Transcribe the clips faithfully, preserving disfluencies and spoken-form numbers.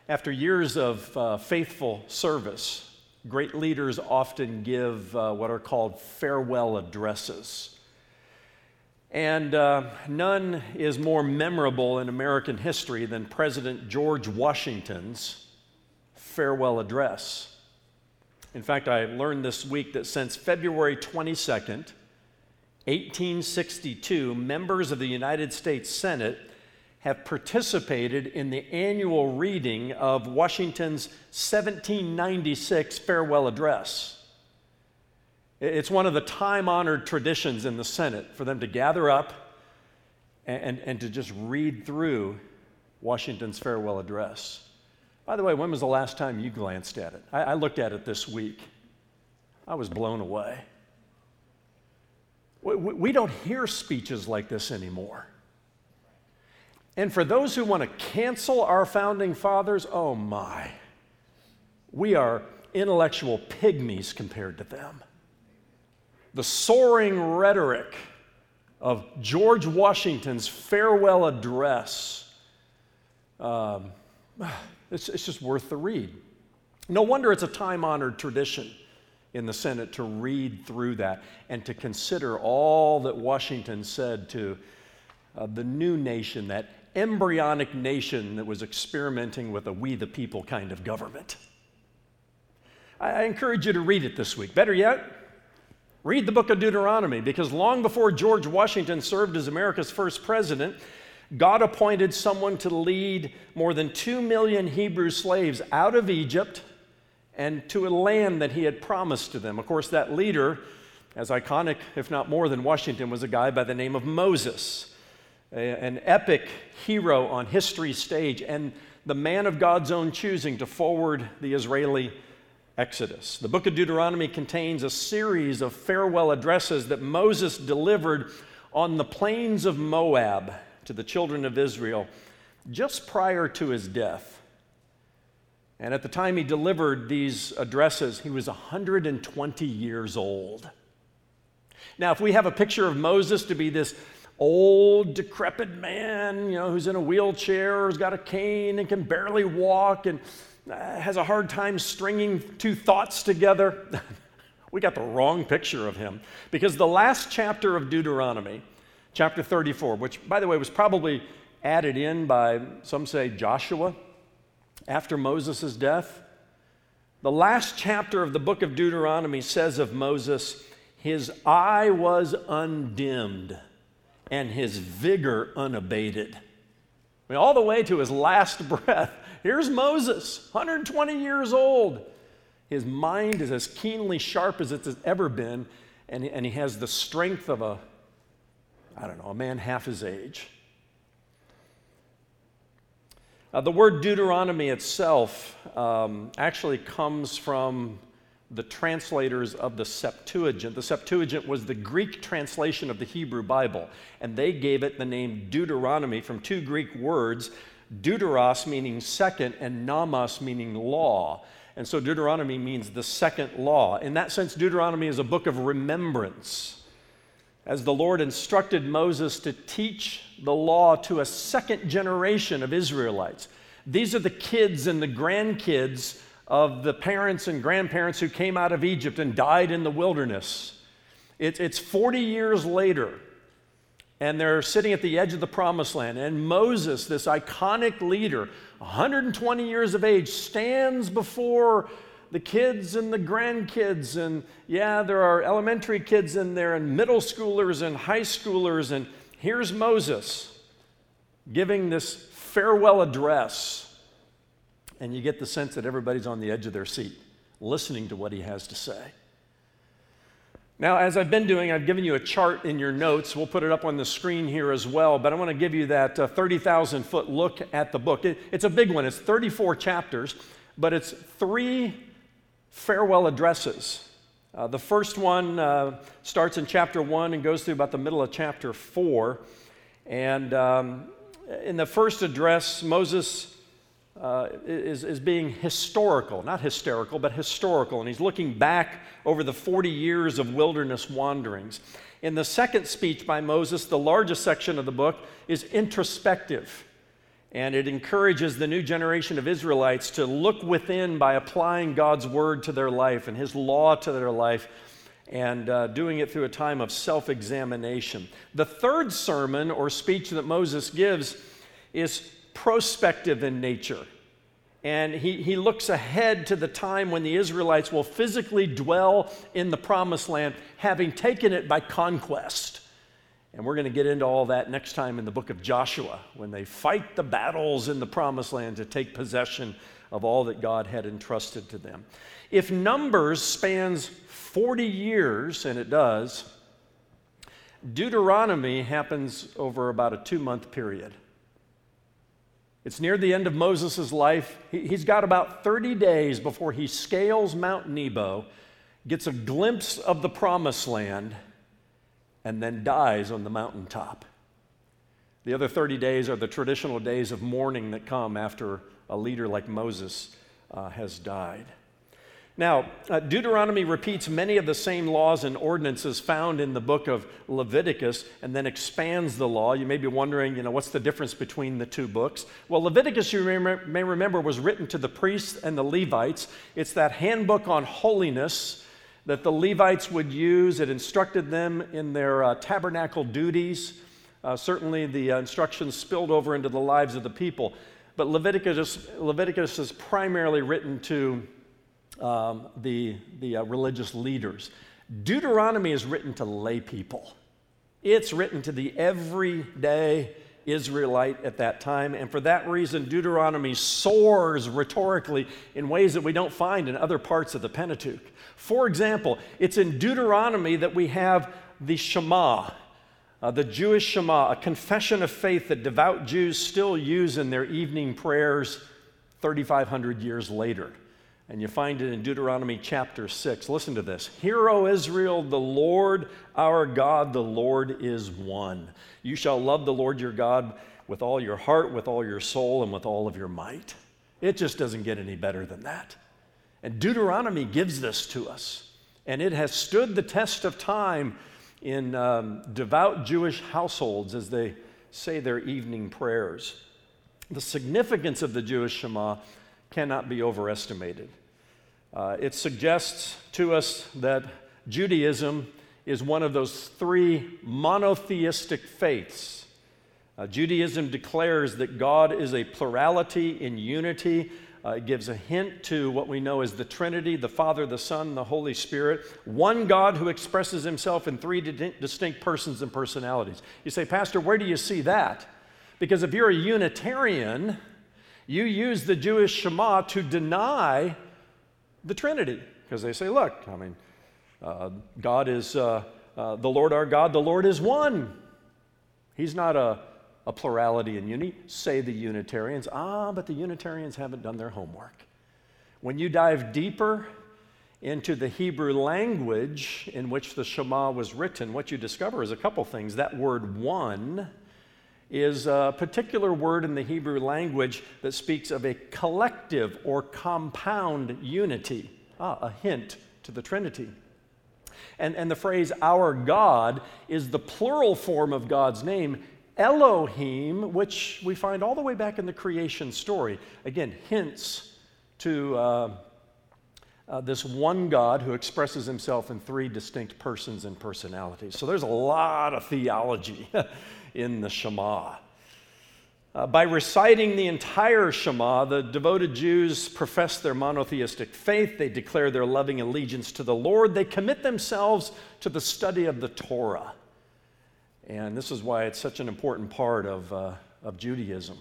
After years of uh, faithful service, great leaders often give uh, what are called farewell addresses. And uh, none is more memorable in American history than President George Washington's farewell address. In fact, I learned this week that since February twenty-second, eighteen sixty-two, members of the United States Senate have participated in the annual reading of Washington's seventeen ninety-six farewell address. It's one of the time-honored traditions in the Senate for them to gather up and, and to just read through Washington's farewell address. By the way, when was the last time you glanced at it? I, I looked at it this week. I was blown away. We, we don't hear speeches like this anymore. And for those who want to cancel our founding fathers, oh my, we are intellectual pygmies compared to them. The soaring rhetoric of George Washington's farewell address, um, it's, it's just worth the read. No wonder it's a time-honored tradition in the Senate to read through that and to consider all that Washington said to uh, the new nation, that embryonic nation that was experimenting with a we the people kind of government. I, I encourage you to read it this week. Better yet, read the book of Deuteronomy, because long before George Washington served as America's first president, God appointed someone to lead more than two million Hebrew slaves out of Egypt and to a land that he had promised to them. Of course, that leader, as iconic, if not more than Washington, was a guy by the name of Moses, an epic hero on history's stage, and the man of God's own choosing to forward the Israeli Exodus. The book of Deuteronomy contains a series of farewell addresses that Moses delivered on the plains of Moab to the children of Israel just prior to his death. And at the time he delivered these addresses, he was one hundred twenty years old. Now, if we have a picture of Moses to be this old, decrepit man, you know, who's in a wheelchair, who's got a cane and can barely walk and uh, has a hard time stringing two thoughts together, we got the wrong picture of him. Because the last chapter of Deuteronomy, chapter thirty-four, which, by the way, was probably added in by, some say, Joshua after Moses' death, the last chapter of the book of Deuteronomy says of Moses, his eye was undimmed and his vigor unabated. I mean, all the way to his last breath. Here's Moses, one hundred twenty years old. His mind is as keenly sharp as it's ever been, and, and he has the strength of a, I don't know, a man half his age. Uh, the word Deuteronomy itself um, actually comes from the translators of the Septuagint. The Septuagint was the Greek translation of the Hebrew Bible, and they gave it the name Deuteronomy from two Greek words, deuteros meaning second and nomos meaning law. And so Deuteronomy means the second law. In that sense, Deuteronomy is a book of remembrance, as the Lord instructed Moses to teach the law to a second generation of Israelites. These are the kids and the grandkids of the parents and grandparents who came out of Egypt and died in the wilderness. It's, it's forty years later, and they're sitting at the edge of the promised land, and Moses, this iconic leader, one hundred twenty years of age, stands before the kids and the grandkids, and yeah, there are elementary kids in there, and middle schoolers and high schoolers, and here's Moses giving this farewell address. And you get the sense that everybody's on the edge of their seat, listening to what he has to say. Now, as I've been doing, I've given you a chart in your notes. We'll put it up on the screen here as well, but I want to give you that uh, thirty thousand foot look at the book. It, it's a big one. It's thirty-four chapters, but it's three farewell addresses. Uh, the first one uh, starts in chapter one and goes through about the middle of chapter four. And um, in the first address, Moses Uh, is, is being historical, not hysterical, but historical, and he's looking back over the forty years of wilderness wanderings. In the second speech by Moses, the largest section of the book is introspective, And it encourages the new generation of Israelites to look within by applying God's word to their life and his law to their life, and uh, doing it through a time of self-examination. The third sermon or speech that Moses gives is prospective in nature. And he, he looks ahead to the time when the Israelites will physically dwell in the promised land, having taken it by conquest. And we're going to get into all that next time in the book of Joshua, when they fight the battles in the promised land to take possession of all that God had entrusted to them. If Numbers spans forty years, and it does, Deuteronomy happens over about a two-month period. It's near the end of Moses' life. He's got about thirty days before he scales Mount Nebo, gets a glimpse of the promised land, and then dies on the mountaintop. The other thirty days are the traditional days of mourning that come after a leader like Moses uh, has died. Now, uh, Deuteronomy repeats many of the same laws and ordinances found in the book of Leviticus, and then expands the law. You may be wondering, you know, what's the difference between the two books? Well, Leviticus, you may remember, was written to the priests and the Levites. It's that handbook on holiness that the Levites would use. It instructed them in their uh, tabernacle duties. Uh, certainly the uh, instructions spilled over into the lives of the people. But Leviticus, Leviticus is primarily written to Um, the, the uh, religious leaders. Deuteronomy is written to lay people. It's written to the everyday Israelite at that time, and for that reason, Deuteronomy soars rhetorically in ways that we don't find in other parts of the Pentateuch. For example, it's in Deuteronomy that we have the Shema, uh, the Jewish Shema, a confession of faith that devout Jews still use in their evening prayers thirty-five hundred years later. And you find it in Deuteronomy chapter six. Listen to this. Hear, O Israel, the Lord our God, the Lord is one. You shall love the Lord your God with all your heart, with all your soul, and with all of your might. It just doesn't get any better than that. And Deuteronomy gives this to us. And it has stood the test of time in um, devout Jewish households as they say their evening prayers. The significance of the Jewish Shema cannot be overestimated. Uh, it suggests to us that Judaism is one of those three monotheistic faiths. Uh, Judaism declares that God is a plurality in unity. Uh, it gives a hint to what we know as the Trinity, the Father, the Son, the Holy Spirit. One God who expresses himself in three di- distinct persons and personalities. You say, Pastor, where do you see that? Because if you're a Unitarian, you use the Jewish Shema to deny the Trinity. Because they say, look, I mean, uh, God is, uh, uh, the Lord our God, the Lord is one. He's not a, a plurality in unity. Say the Unitarians, ah, but the Unitarians haven't done their homework. When you dive deeper into the Hebrew language in which the Shema was written, what you discover is a couple things. That word one is a particular word in the Hebrew language that speaks of a collective or compound unity, ah, a hint to the Trinity. And, and the phrase, our God, is the plural form of God's name, Elohim, which we find all the way back in the creation story. Again, hints to uh, uh, this one God who expresses himself in three distinct persons and personalities. So there's a lot of theology in the Shema. Uh, by reciting the entire Shema, the devoted Jews profess their monotheistic faith. They declare their loving allegiance to the Lord. They commit themselves to the study of the Torah. And this is why it's such an important part of, uh, of Judaism.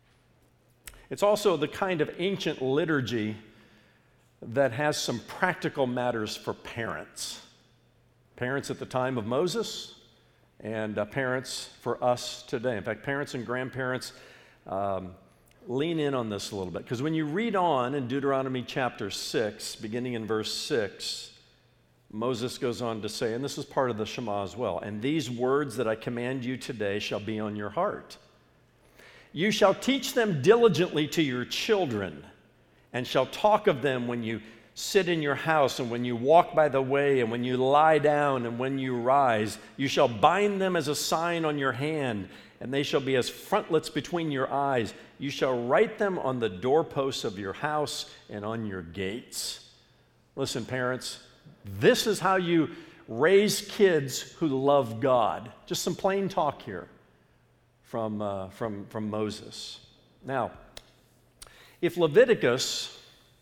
It's also the kind of ancient liturgy that has some practical matters for parents. Parents at the time of Moses, and uh, parents for us today. In fact, parents and grandparents, um, lean in on this a little bit. Because when you read on in Deuteronomy chapter six, beginning in verse six, Moses goes on to say, and this is part of the Shema as well, and these words that I command you today shall be on your heart. You shall teach them diligently to your children, and shall talk of them when you sit in your house, and when you walk by the way, and when you lie down, and when you rise. You shall bind them as a sign on your hand, and they shall be as frontlets between your eyes. You shall write them on the doorposts of your house and on your gates. Listen, parents, this is how you raise kids who love God. Just some plain talk here from, uh, from, from Moses. Now, if Leviticus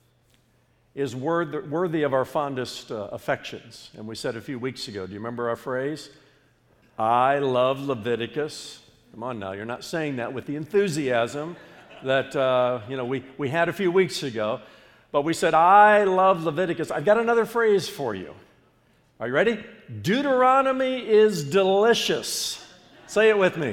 is worthy of our fondest uh, affections, and we said a few weeks ago, do you remember our phrase? I love Leviticus. Come on now, you're not saying that with the enthusiasm that uh, you know we, we had a few weeks ago, but we said, I love Leviticus. I've got another phrase for you. Are you ready? Deuteronomy is delicious. Say it with me.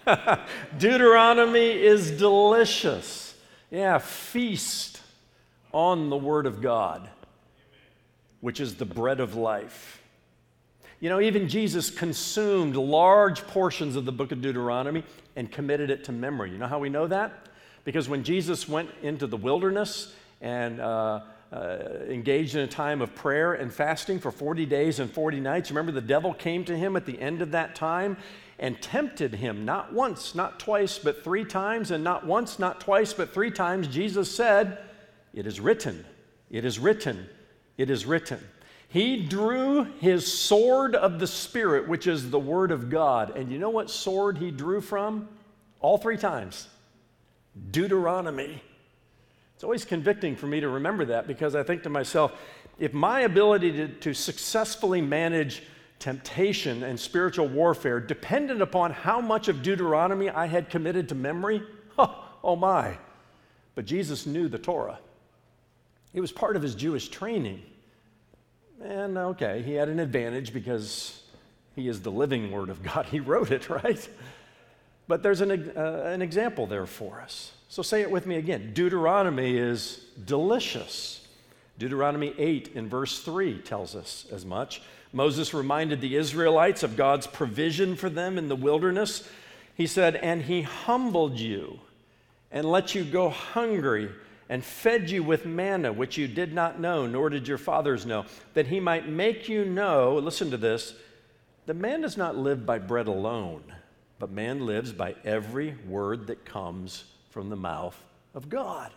Deuteronomy is delicious. Yeah, feast on the Word of God, which is the bread of life. You know, even Jesus consumed large portions of the book of Deuteronomy and committed it to memory. You know how we know that? Because when Jesus went into the wilderness and uh, uh, engaged in a time of prayer and fasting for forty days and forty nights, remember the devil came to him at the end of that time and tempted him, not once, not twice, but three times, and not once, not twice, but three times. Jesus said, it is written, it is written, it is written. He drew his sword of the Spirit, which is the Word of God. And you know what sword he drew from? All three times. Deuteronomy. It's always convicting for me to remember that, because I think to myself, if my ability to, to successfully manage temptation and spiritual warfare depended upon how much of Deuteronomy I had committed to memory, oh, oh my. But Jesus knew the Torah. It was part of his Jewish training. And okay, he had an advantage because he is the living Word of God. He wrote it, right? But there's an, uh, an example there for us. So say it with me again. Deuteronomy is delicious. Deuteronomy eight in verse three tells us as much. Moses reminded the Israelites of God's provision for them in the wilderness. He said, and he humbled you and let you go hungry and fed you with manna, which you did not know, nor did your fathers know, that he might make you know, listen to this, that man does not live by bread alone, but man lives by every word that comes from the mouth of God.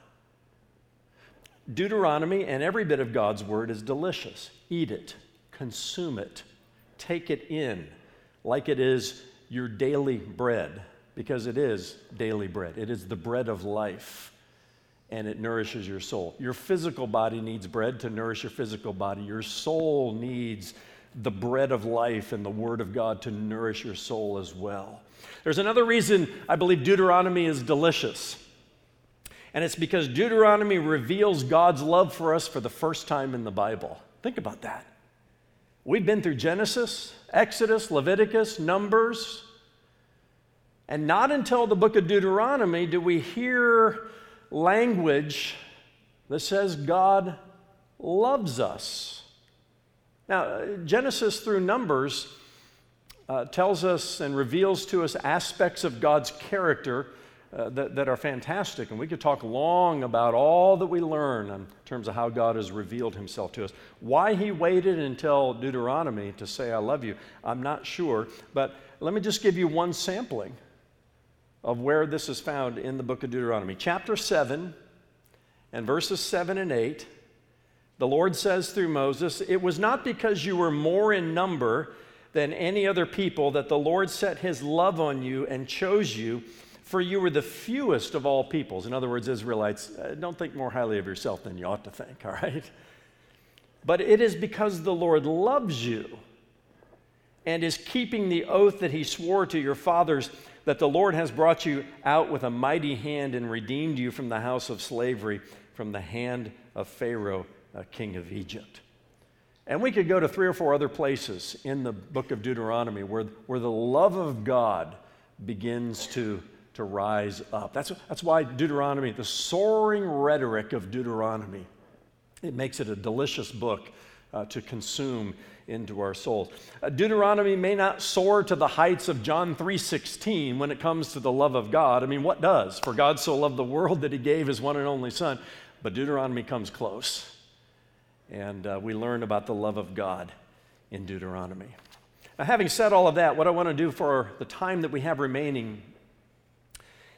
Deuteronomy and every bit of God's word is delicious. Eat it, consume it, take it in like it is your daily bread, because it is daily bread. It is the bread of life. And it nourishes your soul. Your physical body needs bread to nourish your physical body. Your soul needs the bread of life and the Word of God to nourish your soul as well. There's another reason I believe Deuteronomy is delicious. And it's because Deuteronomy reveals God's love for us for the first time in the Bible. Think about that. We've been through Genesis, Exodus, Leviticus, Numbers, and not until the book of Deuteronomy do we hear language that says God loves us. Now, Genesis through Numbers uh, tells us and reveals to us aspects of God's character uh, that, that are fantastic, and we could talk long about all that we learn in terms of how God has revealed himself to us. Why he waited until Deuteronomy to say, I love you, I'm not sure, but let me just give you one sampling of where this is found in the book of Deuteronomy. Chapter seven and verses seven and eight, the Lord says through Moses, it was not because you were more in number than any other people that the Lord set his love on you and chose you, for you were the fewest of all peoples. In other words, Israelites, don't think more highly of yourself than you ought to think, all right? But it is because the Lord loves you and is keeping the oath that he swore to your fathers, that the Lord has brought you out with a mighty hand and redeemed you from the house of slavery, from the hand of Pharaoh, uh, king of Egypt. And we could go to three or four other places in the book of Deuteronomy where, where the love of God begins to, to rise up. That's, that's why Deuteronomy, the soaring rhetoric of Deuteronomy, it makes it a delicious book uh, to consume into our souls. Uh, Deuteronomy may not soar to the heights of John three sixteen when it comes to the love of God. I mean, what does? For God so loved the world that he gave his one and only Son. But Deuteronomy comes close. And uh, we learn about the love of God in Deuteronomy. Now, having said all of that, what I want to do for the time that we have remaining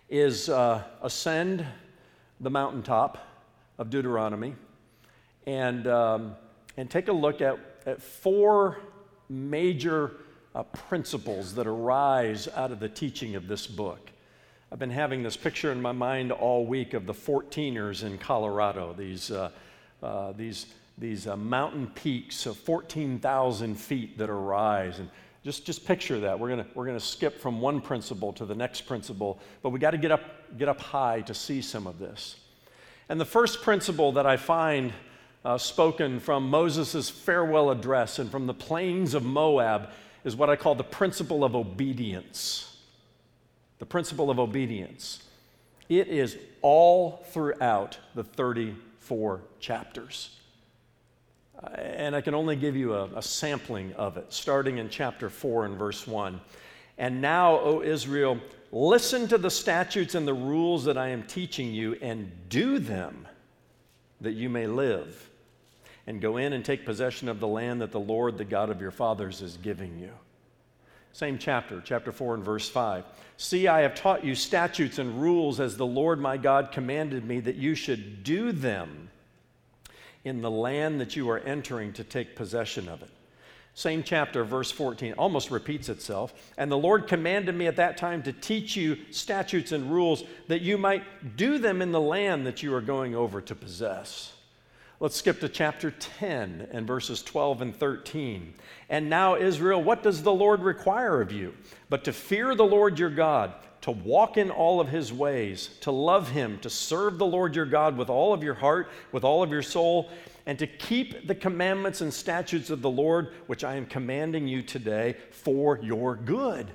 is uh, ascend the mountaintop of Deuteronomy and, um, and take a look at, at four major uh, principles that arise out of the teaching of this book. I've been having this picture in my mind all week of the fourteeners in Colorado, these, uh, uh, these, these uh, mountain peaks of fourteen thousand feet that arise. And just, just picture that. We're gonna, we're gonna skip from one principle to the next principle, but we got to get up, get up high to see some of this. And the first principle that I find uh, spoken from Moses' farewell address and from the plains of Moab is what I call the principle of obedience. The principle of obedience. It is all throughout the thirty-four chapters. Uh, and I can only give you a, a sampling of it, starting in chapter four and verse one. And now, O Israel, listen to the statutes and the rules that I am teaching you, and do them, that you may live, and go in and take possession of the land that the Lord, the God of your fathers, is giving you. Same chapter, chapter four and verse five. See, I have taught you statutes and rules as the Lord my God commanded me, that you should do them in the land that you are entering to take possession of it. Same chapter, verse fourteen, almost repeats itself. And the Lord commanded me at that time to teach you statutes and rules, that you might do them in the land that you are going over to possess. Let's skip to chapter ten and verses twelve and thirteen. And now, Israel, what does the Lord require of you? But to fear the Lord your God, to walk in all of his ways, to love him, to serve the Lord your God with all of your heart, with all of your soul, and to keep the commandments and statutes of the Lord, which I am commanding you today for your good.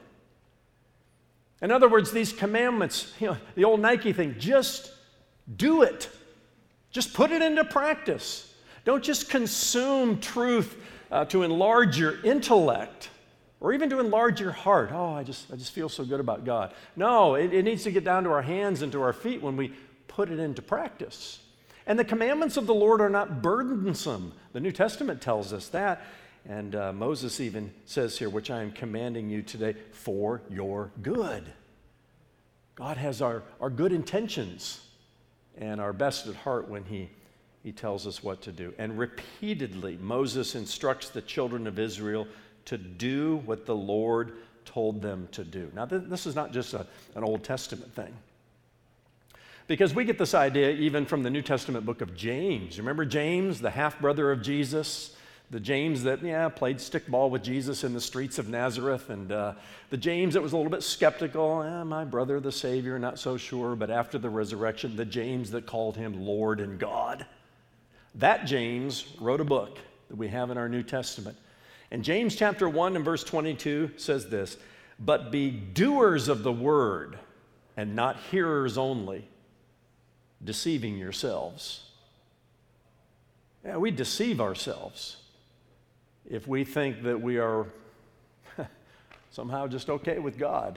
In other words, these commandments, you know, the old Nike thing, just do it. Just put it into practice. Don't just consume truth uh, to enlarge your intellect or even to enlarge your heart. Oh, I just, I just feel so good about God. No, it, it needs to get down to our hands and to our feet when we put it into practice. And the commandments of the Lord are not burdensome. The New Testament tells us that. And uh, Moses even says here, which I am commanding you today for your good. God has our, our good intentions and our best at heart when he, he tells us what to do. And repeatedly, Moses instructs the children of Israel to do what the Lord told them to do. Now, th- this is not just a, an Old Testament thing. Because we get this idea even from the New Testament book of James. Remember James, the half-brother of Jesus? The James that, yeah, played stickball with Jesus in the streets of Nazareth, and uh, the James that was a little bit skeptical, eh, my brother, the Savior, not so sure, but after the resurrection, the James that called him Lord and God. That James wrote a book that we have in our New Testament. And James chapter one and verse twenty-two says this, but be doers of the word and not hearers only, deceiving yourselves. Yeah, we deceive ourselves if we think that we are somehow just okay with God,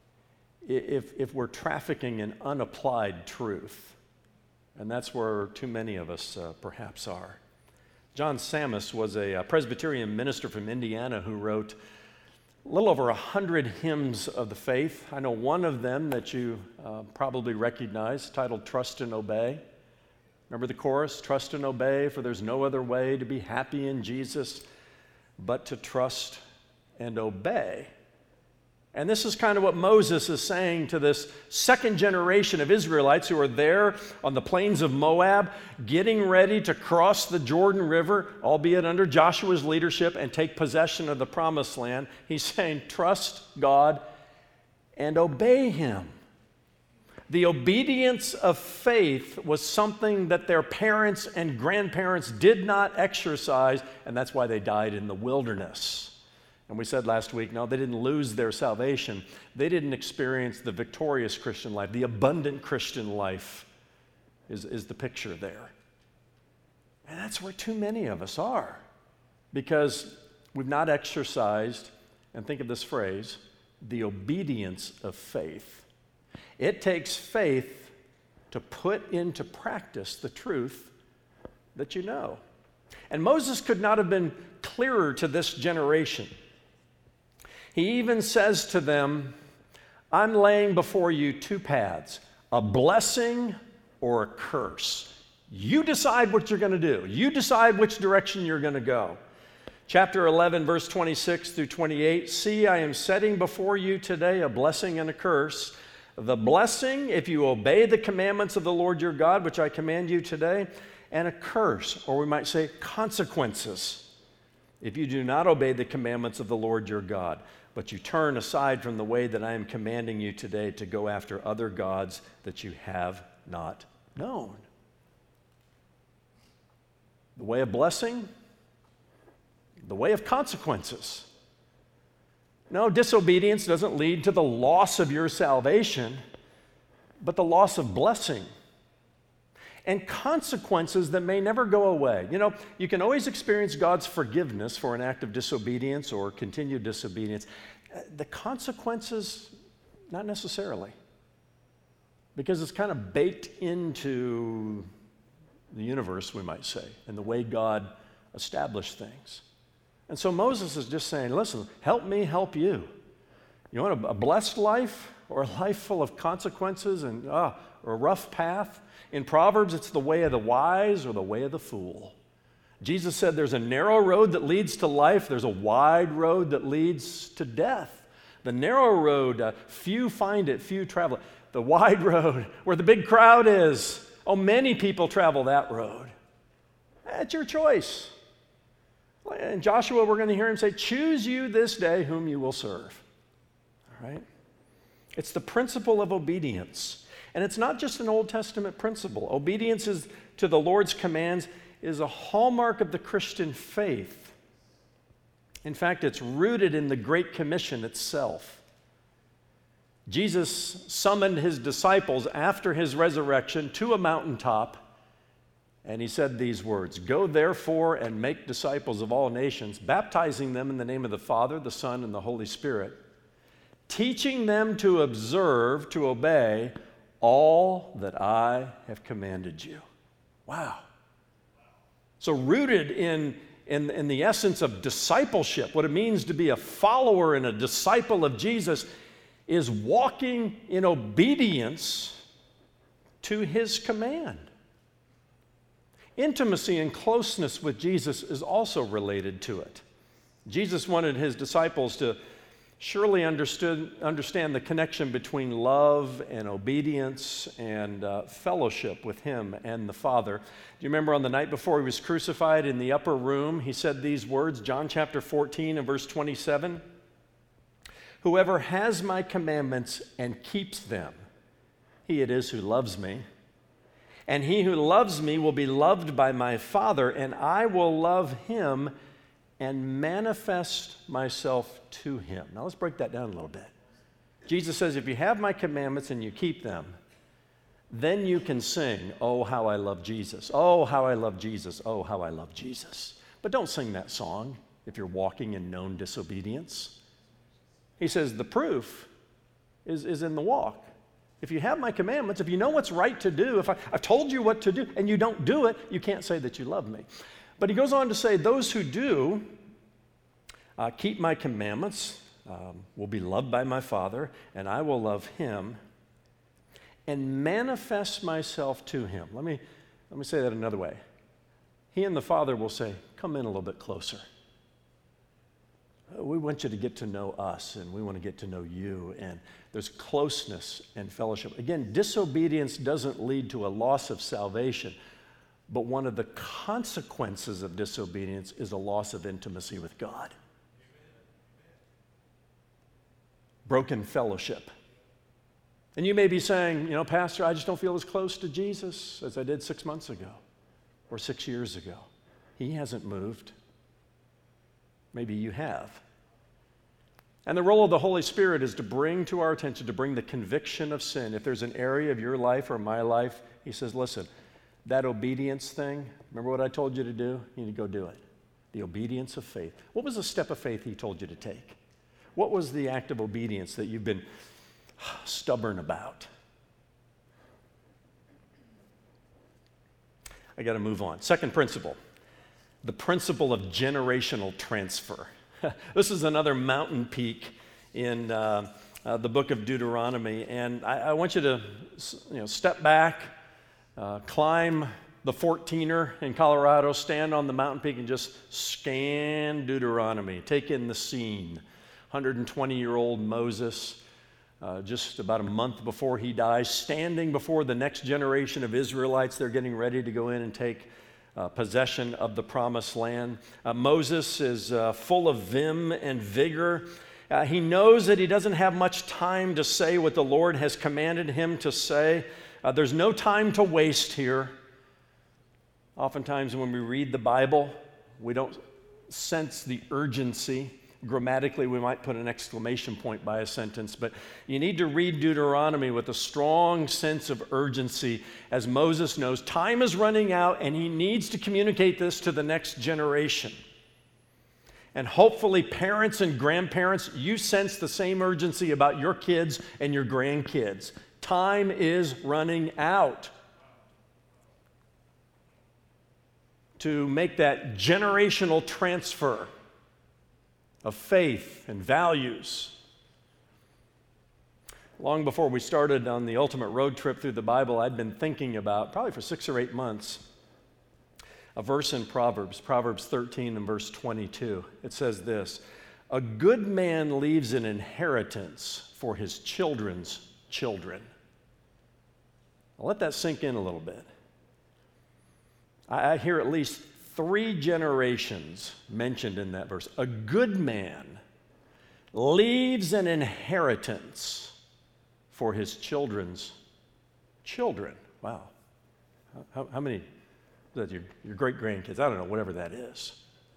if, if we're trafficking in unapplied truth. And that's where too many of us uh, perhaps are. John Sammis was a, a Presbyterian minister from Indiana who wrote a little over a hundred hymns of the faith. I know one of them that you uh, probably recognize, titled Trust and Obey. Remember the chorus? Trust and obey, for there's no other way to be happy in Jesus but to trust and obey. And this is kind of what Moses is saying to this second generation of Israelites who are there on the plains of Moab, getting ready to cross the Jordan River, albeit under Joshua's leadership, and take possession of the promised land. He's saying, trust God and obey him. The obedience of faith was something that their parents and grandparents did not exercise, and that's why they died in the wilderness. And we said last week, no, they didn't lose their salvation. They didn't experience the victorious Christian life. The abundant Christian life is, is the picture there. And that's where too many of us are, because we've not exercised, and think of this phrase, the obedience of faith. It takes faith to put into practice the truth that you know. And Moses could not have been clearer to this generation. He even says to them, I'm laying before you two paths, a blessing or a curse. You decide what you're going to do. You decide which direction you're going to go. Chapter eleven, verse twenty-six through twenty-eight, see, I am setting before you today a blessing and a curse. The blessing, if you obey the commandments of the Lord your God, which I command you today, and a curse, or we might say consequences, if you do not obey the commandments of the Lord your God, but you turn aside from the way that I am commanding you today to go after other gods that you have not known. The way of blessing, the way of consequences. No, disobedience doesn't lead to the loss of your salvation, but the loss of blessing and consequences that may never go away. You know, you can always experience God's forgiveness for an act of disobedience or continued disobedience. The consequences, not necessarily, because it's kind of baked into the universe, we might say, and the way God established things. And so Moses is just saying, listen, help me help you. You want a, a blessed life or a life full of consequences and uh, or a rough path? In Proverbs, it's the way of the wise or the way of the fool. Jesus said there's a narrow road that leads to life. There's a wide road that leads to death. The narrow road, uh, few find it, few travel it. The wide road, where the big crowd is, oh, many people travel that road. That's your choice. In Joshua, we're going to hear him say, choose you this day whom you will serve. All right? It's the principle of obedience. And it's not just an Old Testament principle. Obedience is, to the Lord's commands is a hallmark of the Christian faith. In fact, it's rooted in the Great Commission itself. Jesus summoned his disciples after his resurrection to a mountaintop, and he said these words, go therefore and make disciples of all nations, baptizing them in the name of the Father, the Son, and the Holy Spirit, teaching them to observe, to obey all that I have commanded you. Wow. So rooted in, in, in the essence of discipleship, what it means to be a follower and a disciple of Jesus is walking in obedience to his command. Intimacy and closeness with Jesus is also related to it. Jesus wanted his disciples to surely understood, understand the connection between love and obedience and uh, fellowship with him and the Father. Do you remember on the night before he was crucified in the upper room, he said these words, John chapter fourteen and verse twenty-seven, whoever has my commandments and keeps them, he it is who loves me. And he who loves me will be loved by my Father, and I will love him and manifest myself to him. Now let's break that down a little bit. Jesus says, if you have my commandments and you keep them, then you can sing, oh, how I love Jesus. Oh, how I love Jesus. Oh, how I love Jesus. But don't sing that song if you're walking in known disobedience. He says the proof is, is in the walk. If you have my commandments, if you know what's right to do, if I, I've told you what to do and you don't do it, you can't say that you love me. But he goes on to say, those who do uh, keep my commandments um, will be loved by my Father, and I will love him and manifest myself to him. Let me, let me say that another way. He and the Father will say, come in a little bit closer. We want you to get to know us, and we want to get to know you, and there's closeness and fellowship. Again, disobedience doesn't lead to a loss of salvation, but one of the consequences of disobedience is a loss of intimacy with God. Broken fellowship. And you may be saying, you know, Pastor, I just don't feel as close to Jesus as I did six months ago or six years ago. He hasn't moved. Maybe you have. And the role of the Holy Spirit is to bring to our attention, to bring the conviction of sin. If there's an area of your life or my life, he says, listen, that obedience thing, remember what I told you to do? You need to go do it. The obedience of faith. What was the step of faith he told you to take? What was the act of obedience that you've been stubborn about? I got to move on. Second principle. The principle of generational transfer. This is another mountain peak in, uh, uh, the book of Deuteronomy. And I, I want you to you know, step back, uh, climb the fourteener in Colorado, stand on the mountain peak and just scan Deuteronomy. Take in the scene. one hundred twenty-year-old Moses, uh, just about a month before he dies, standing before the next generation of Israelites. They're getting ready to go in and take uh, possession of the promised land. Uh, Moses is uh, full of vim and vigor. Uh, he knows that he doesn't have much time to say what the Lord has commanded him to say. Uh, there's no time to waste here. Oftentimes when we read the Bible, we don't sense the urgency. Grammatically, we might put an exclamation point by a sentence, but you need to read Deuteronomy with a strong sense of urgency, as Moses knows time is running out and he needs to communicate this to the next generation. And hopefully, parents and grandparents, you sense the same urgency about your kids and your grandkids. Time is running out. To make that generational transfer of faith and values. Long before we started on the ultimate road trip through the Bible, I'd been thinking about, probably for six or eight months, a verse in Proverbs, Proverbs thirteen and verse twenty-two. It says this: "A good man leaves an inheritance for his children's children." I'll let that sink in a little bit. I hear at least three generations mentioned in that verse. A good man leaves an inheritance for his children's children. Wow. How, how many? Is that your, your great-grandkids? I don't know, whatever that is.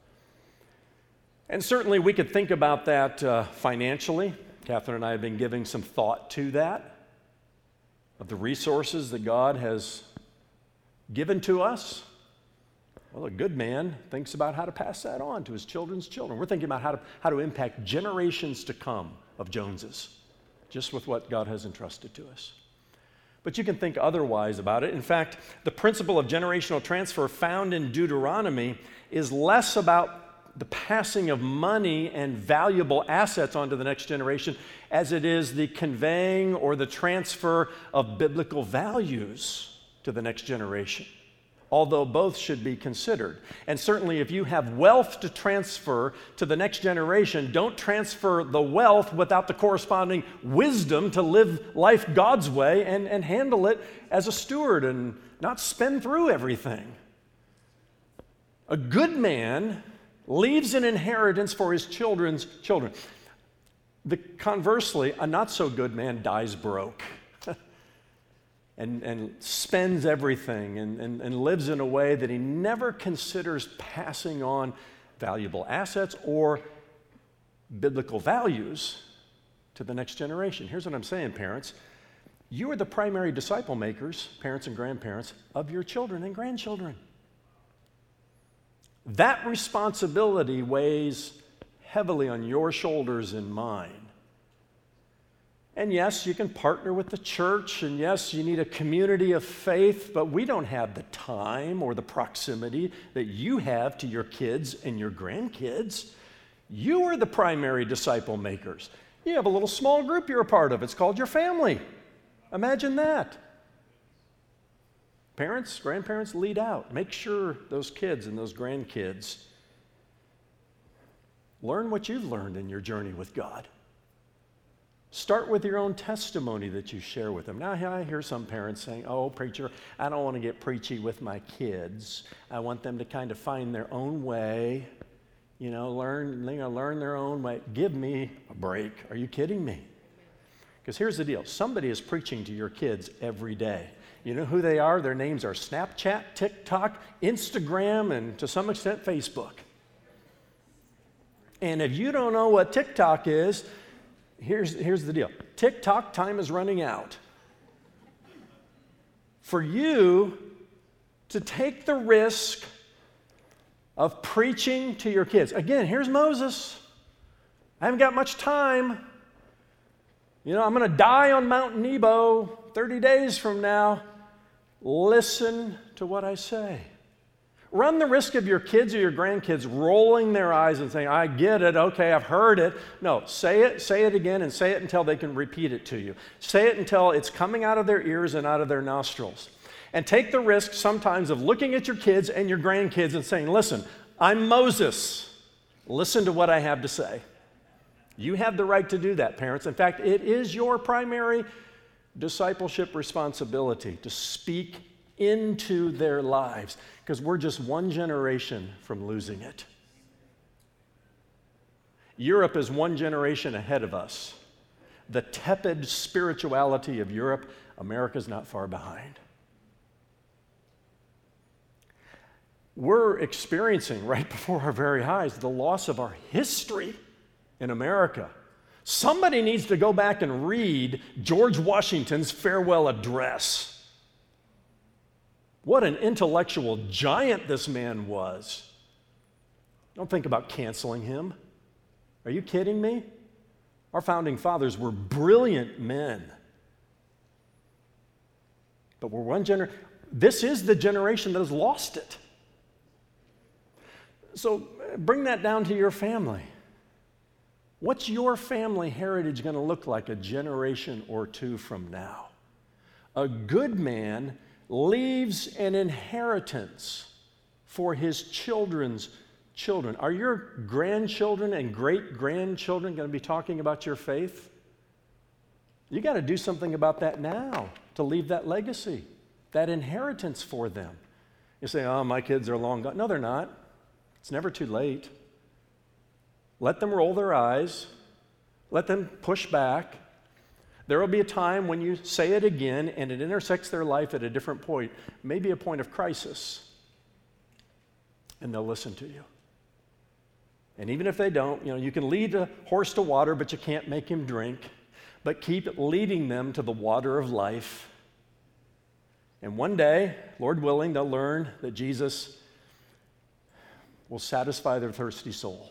And certainly we could think about that uh, financially. Catherine and I have been giving some thought to that, of the resources that God has given to us. Well, a good man thinks about how to pass that on to his children's children. We're thinking about how to, how to impact generations to come of Joneses, just with what God has entrusted to us. But you can think otherwise about it. In fact, the principle of generational transfer found in Deuteronomy is less about the passing of money and valuable assets onto the next generation as it is the conveying or the transfer of biblical values to the next generation, although both should be considered. And certainly if you have wealth to transfer to the next generation, don't transfer the wealth without the corresponding wisdom to live life God's way and, and handle it as a steward and not spend through everything. A good man leaves an inheritance for his children's children. The, conversely, a not so good man dies broke. And, and spends everything and, and, and lives in a way that he never considers passing on valuable assets or biblical values to the next generation. Here's what I'm saying, parents. You are the primary disciple makers, parents and grandparents, of your children and grandchildren. That responsibility weighs heavily on your shoulders and mine. And yes, you can partner with the church, and yes, you need a community of faith, but we don't have the time or the proximity that you have to your kids and your grandkids. You are the primary disciple makers. You have a little small group you're a part of. It's called your family. Imagine that. Parents, grandparents, lead out. Make sure those kids and those grandkids learn what you've learned in your journey with God. Start with your own testimony that you share with them. Now, I hear some parents saying, "Oh, preacher, I don't want to get preachy with my kids. I want them to kind of find their own way, you know, learn, you know, learn their own way." Give me a break. Are you kidding me? Because here's the deal. Somebody is preaching to your kids every day. You know who they are? Their names are Snapchat, TikTok, Instagram, and to some extent, Facebook. And if you don't know what TikTok is, Here's, here's the deal. TikTok time is running out. For you to take the risk of preaching to your kids. Again, here's Moses. I haven't got much time. You know, I'm going to die on Mount Nebo thirty days from now. Listen to what I say. Run the risk of your kids or your grandkids rolling their eyes and saying, I get it, okay, I've heard it. No, say it, say it again, and say it until they can repeat it to you. Say it until it's coming out of their ears and out of their nostrils. And take the risk sometimes of looking at your kids and your grandkids and saying, listen, I'm Moses. Listen to what I have to say. You have the right to do that, parents. In fact, it is your primary discipleship responsibility to speak into their lives, because we're just one generation from losing it. Europe is one generation ahead of us. The tepid spirituality of Europe, America's not far behind. We're experiencing right before our very eyes the loss of our history in America. Somebody needs to go back and read George Washington's farewell address. What an intellectual giant this man was. Don't think about canceling him. Are you kidding me? Our founding fathers were brilliant men. But we're one generation. This is the generation that has lost it. So bring that down to your family. What's your family heritage going to look like a generation or two from now? A good man leaves an inheritance for his children's children. Are your grandchildren and great-grandchildren going to be talking about your faith? You got to do something about that now to leave that legacy, that inheritance for them. You say, oh, my kids are long gone. No, they're not. It's never too late. Let them roll their eyes. Let them push back. There will be a time when you say it again and it intersects their life at a different point, maybe a point of crisis, and they'll listen to you. And even if they don't, you know, you can lead a horse to water, but you can't make him drink. But keep leading them to the water of life. And one day, Lord willing, they'll learn that Jesus will satisfy their thirsty soul.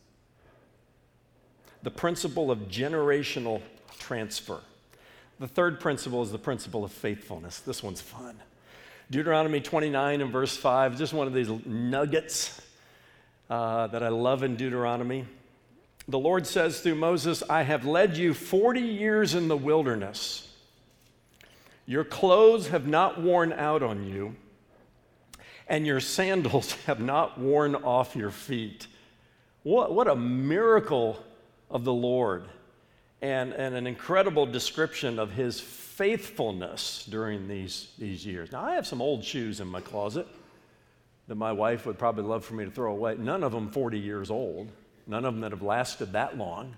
The principle of generational transfer. The third principle is the principle of faithfulness. This one's fun. Deuteronomy twenty-nine and verse five, just one of these nuggets uh, that I love in Deuteronomy. The Lord says through Moses, I have led you forty years in the wilderness. Your clothes have not worn out on you, and your sandals have not worn off your feet. What, what a miracle of the Lord, and, and an incredible description of his faithfulness during these, these years. Now, I have some old shoes in my closet that my wife would probably love for me to throw away. None of them forty years old. None of them that have lasted that long.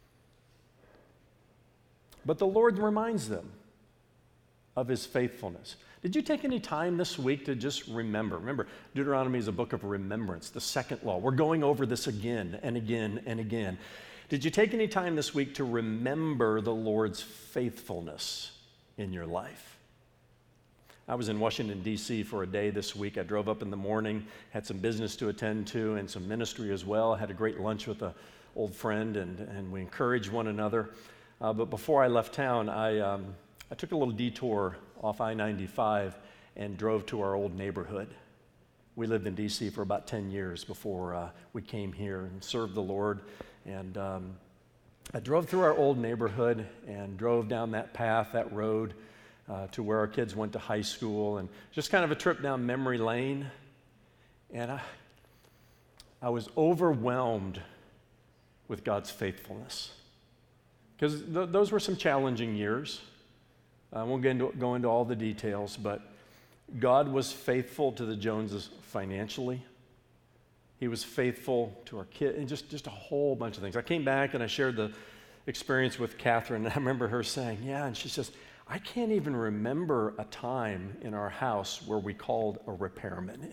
But the Lord reminds them of his faithfulness. Did you take any time this week to just remember? Remember, Deuteronomy is a book of remembrance, the second law. We're going over this again and again and again. Did you take any time this week to remember the Lord's faithfulness in your life? I was in Washington, D C for a day this week. I drove up in the morning, had some business to attend to and some ministry as well. I had a great lunch with an old friend, and, and we encouraged one another. Uh, but before I left town, I, um, I took a little detour off I ninety-five and drove to our old neighborhood. We lived in D C for about ten years before uh, we came here and served the Lord. And um, I drove through our old neighborhood and drove down that path, that road, uh, to where our kids went to high school, and just kind of a trip down memory lane. And I, I was overwhelmed with God's faithfulness, because th- those were some challenging years. I won't get into, go into all the details, but God was faithful to the Joneses financially. He was faithful to our kid, and just, just a whole bunch of things. I came back and I shared the experience with Catherine, and I remember her saying, yeah, and she says, I can't even remember a time in our house where we called a repairman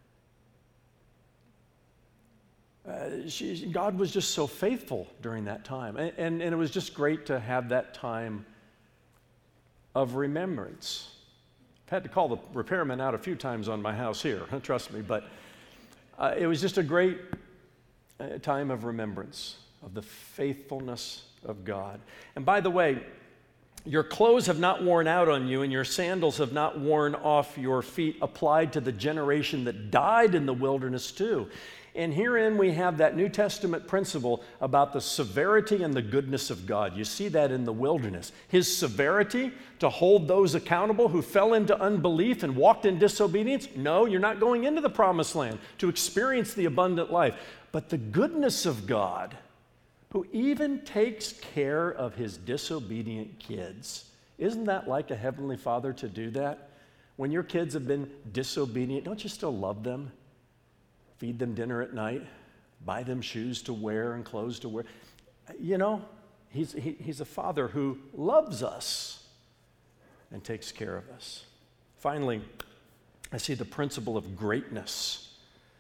in. Uh, she, God was just so faithful during that time, and, and, and it was just great to have that time of remembrance. I've had to call the repairman out a few times on my house here, trust me, but Uh, it was just a great uh, time of remembrance of the faithfulness of God. And by the way, Your clothes have not worn out on you, and your sandals have not worn off your feet, applied to the generation that died in the wilderness too. And herein we have that New Testament principle about the severity and the goodness of God. You see that in the wilderness. His severity to hold those accountable who fell into unbelief and walked in disobedience. No, you're not going into the promised land to experience the abundant life. But the goodness of God, who even takes care of his disobedient kids. Isn't that like a heavenly Father to do that? When your kids have been disobedient, don't you still love them? Feed them dinner at night, buy them shoes to wear and clothes to wear. You know, he's, he, he's a father who loves us and takes care of us. Finally, I see the principle of greatness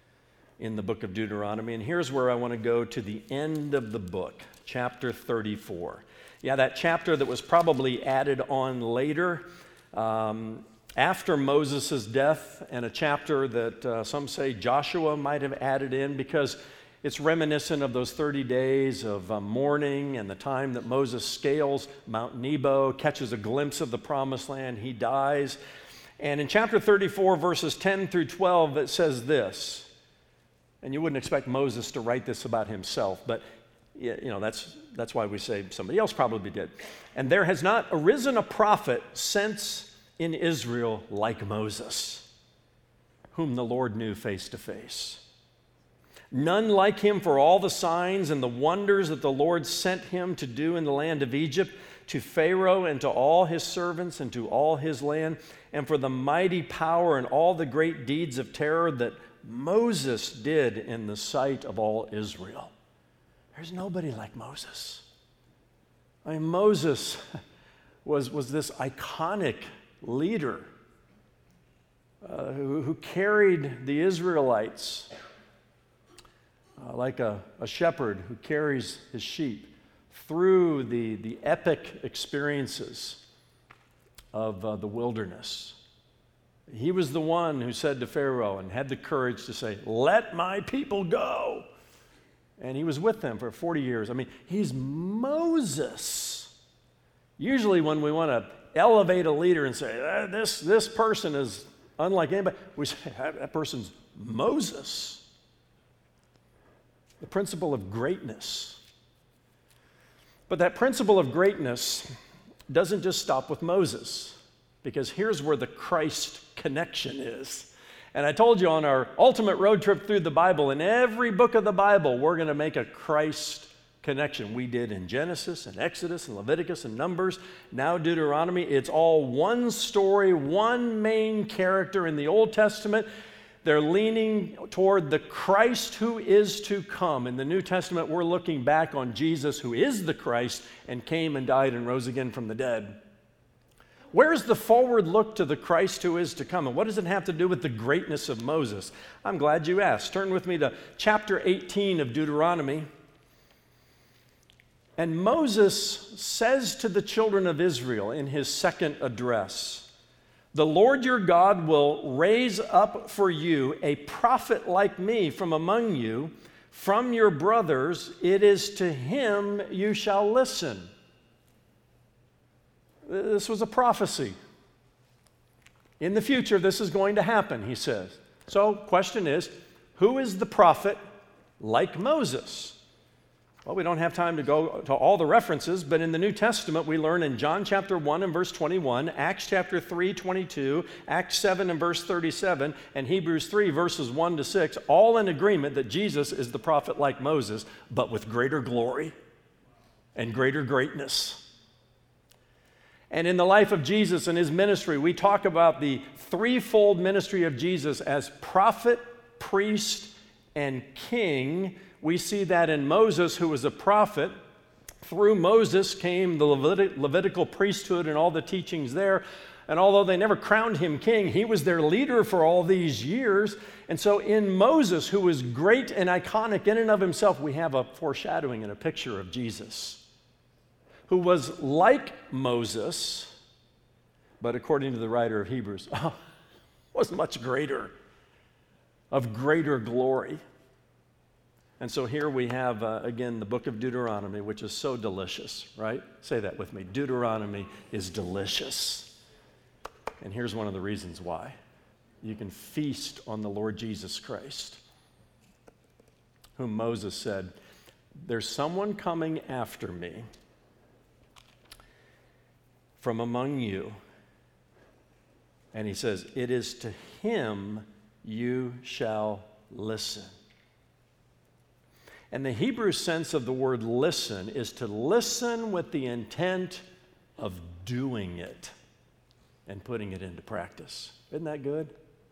in the book of Deuteronomy, and here's where I want to go to the end of the book, chapter thirty-four. Yeah, that chapter that was probably added on later, um, after Moses' death, and a chapter that uh, some say Joshua might have added in because it's reminiscent of those thirty days of uh, mourning and the time that Moses scales Mount Nebo, catches a glimpse of the promised land, he dies. And in chapter thirty-four, verses ten through twelve, it says this, and you wouldn't expect Moses to write this about himself, but you know, that's, that's why we say somebody else probably did. And there has not arisen a prophet since in Israel like Moses, whom the Lord knew face to face. None like him for all the signs and the wonders that the Lord sent him to do in the land of Egypt, to Pharaoh and to all his servants and to all his land, and for the mighty power and all the great deeds of terror that Moses did in the sight of all Israel. There's nobody like Moses. I mean, Moses was, was this iconic leader uh, who, who carried the Israelites uh, like a, a shepherd who carries his sheep through the, the epic experiences of uh, the wilderness. He was the one who said to Pharaoh and had the courage to say, "Let my people go." And he was with them for forty years. I mean, he's Moses. Usually when we want to elevate a leader and say, ah, this, this person is unlike anybody, we say, that person's Moses. The principle of greatness. But that principle of greatness doesn't just stop with Moses, because here's where the Christ connection is. And I told you on our ultimate road trip through the Bible, in every book of the Bible, we're going to make a Christ connection. We did in Genesis and Exodus and Leviticus and Numbers, now Deuteronomy. It's all one story, one main character in the Old Testament. They're leaning toward the Christ who is to come. In the New Testament, we're looking back on Jesus, who is the Christ and came and died and rose again from the dead. Where's the forward look to the Christ who is to come? And what does it have to do with the greatness of Moses? I'm glad you asked. Turn with me to chapter eighteen of Deuteronomy. And Moses says to the children of Israel in his second address, "The Lord your God will raise up for you a prophet like me from among you, from your brothers. It is to him you shall listen." This was a prophecy. In the future, this is going to happen, he says. So, question is, who is the prophet like Moses? Well, we don't have time to go to all the references, but in the New Testament, we learn in John chapter one and verse twenty-one, Acts chapter three, twenty-two, Acts seven and verse thirty-seven, and Hebrews three, verses one to six, all in agreement that Jesus is the prophet like Moses, but with greater glory and greater greatness. And in the life of Jesus and his ministry, we talk about the threefold ministry of Jesus as prophet, priest, and king. We see that in Moses, who was a prophet. Through Moses came the Levit- Levitical priesthood and all the teachings there. And although they never crowned him king, he was their leader for all these years. And so in Moses, who was great and iconic in and of himself, we have a foreshadowing and a picture of Jesus, who was like Moses, but according to the writer of Hebrews, oh, was much greater, of greater glory. And so here we have, uh, again, the book of Deuteronomy, which is so delicious, right? Say that with me. Deuteronomy is delicious. And here's one of the reasons why. You can feast on the Lord Jesus Christ, whom Moses said, there's someone coming after me from among you. And he says, it is to him you shall listen. And the Hebrew sense of the word listen is to listen with the intent of doing it and putting it into practice. Isn't that good?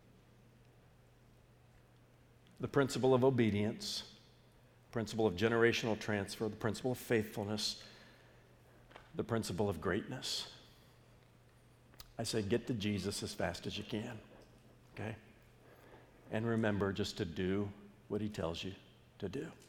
The principle of obedience, principle of generational transfer, the principle of faithfulness, the principle of greatness. I say get to Jesus as fast as you can, okay? And remember just to do what he tells you to do.